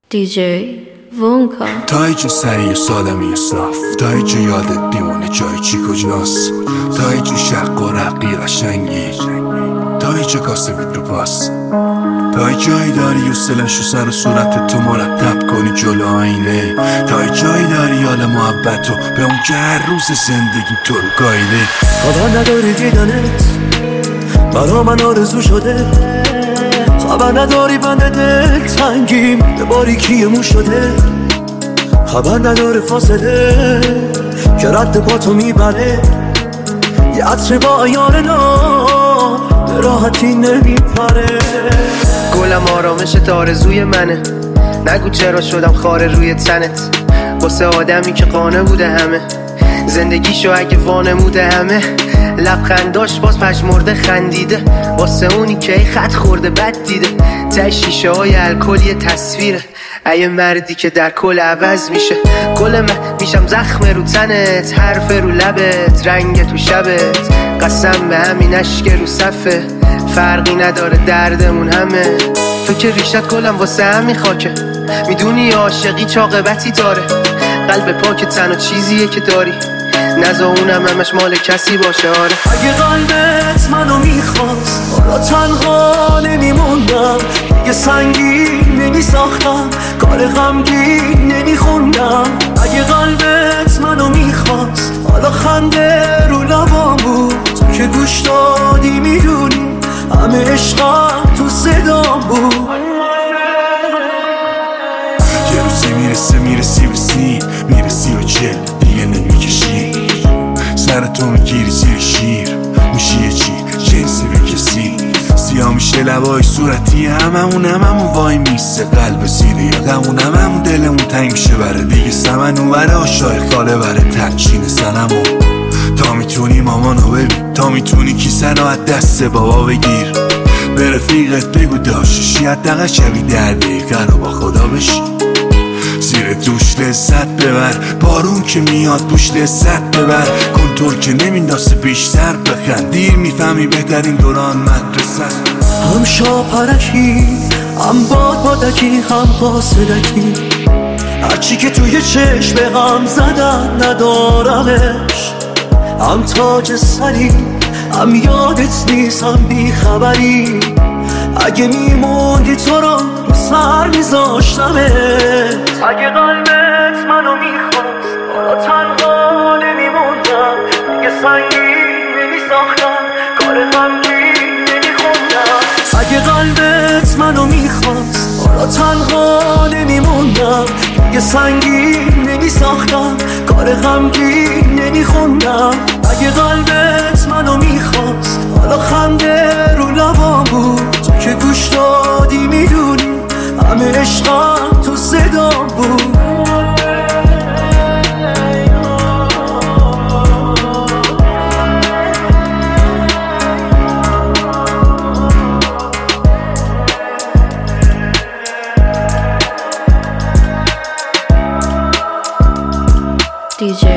DJ Vonka. تا اینجا سریع سالمی صاف، تا اینجا یادت بیمونه جای چی کجاست، تا اینجا شق و رقی قشنگی، تا اینجا کاسبیت رو پاس، تا جایی داری حوصله‌شو سر و صورت تو مرتب کنی جلو آینه، تا جایی داری حال محبتو به اون که هر روز زندگی تو رو گایده. خبر نداری دیدنت برا من آرزو شده، خبر نداری بند دل تنگیم به باریکی مو شده، خبر نداره فاصله که رد پا تو میبره، یه عطر با ایار نام به راحتی نمیپره. گلم آرامشت آرزوی منه، نگو چرا شدم خاره روی تنت، واسه آدمی که قانه بوده همه زندگیشو اگه وانموده همه، لبخنداش باز پشمرده خندیده، واسه اونی که ای خط خورده بد دیده، ته شیشه های الکل یه تصویره، ای مردی که در کل عوض میشه. کل من میشم زخم رو تنت، حرف رو لبت، رنگ تو شبت، قسم به همین اشک رو صفه، فرقی نداره دردمون همه. تو که ریشت کلم واسه همین خاکه، میدونی عاشقی چاقبتی داره، قلب پاک تنها چیزیه که داری، نزا اونم همش مال کسی باشه. آره اگه قلبت منو میخواست حالا تنها نمیموندم، دیگه سنگین نمیساختم، کار غمگین نمیخوندم. اگه قلبت منو میخواست حالا خنده رو لبام بود، تو که گوش دادی میدونی همه عشقم تو صدام بود. یه روزی میرسی و چل دیگه نمیکشی، سرتو میگیری زیر شیر، میشی یه چی جنسی به کسی، سیاه میشه لبای صورتی هممون وای میسته قلب سیری یادمون هممون دلمون تنگ میشه بره دیگه سمنو بره آشای خاله بره تنچین سنمون. تا میتونی مامانو ببین، تا میتونی کیسه رو از دست بابا بگیر، به رفیقت بگو داشتشی حداقل شبی در دقیقه رو با خدا بشی، زیر دوش لذت ببر، بارون که میاد بوش لذت ببر، کنتور که نمینداسه بیشتر بخند، دیر میفهمی بهترین دوران مدرسه. هم شاپرکی هم بادکی هم قاصدکی، هرچی که توی چشم غم زدن ندارمش، هم تاج سری هم یادت نیست هم بیخبری، اگه میموندی تو رو سر میذاشتمت. اگه قلبت منو میخواست حالا تنها نمیموندم، دیگه سنگین نمیساختم، کار غمگین نمیخوندم. اگه قلبت منو میخواست حالا تنها نمیموندم، دیگه سنگین نمیساختم، کار غمگین نمیخوندم. اگه قلبت منو میخواست حالا خنده رو لبام بود، تو که گوش دادی میدونی همه عشقم تو صدام بود. DJ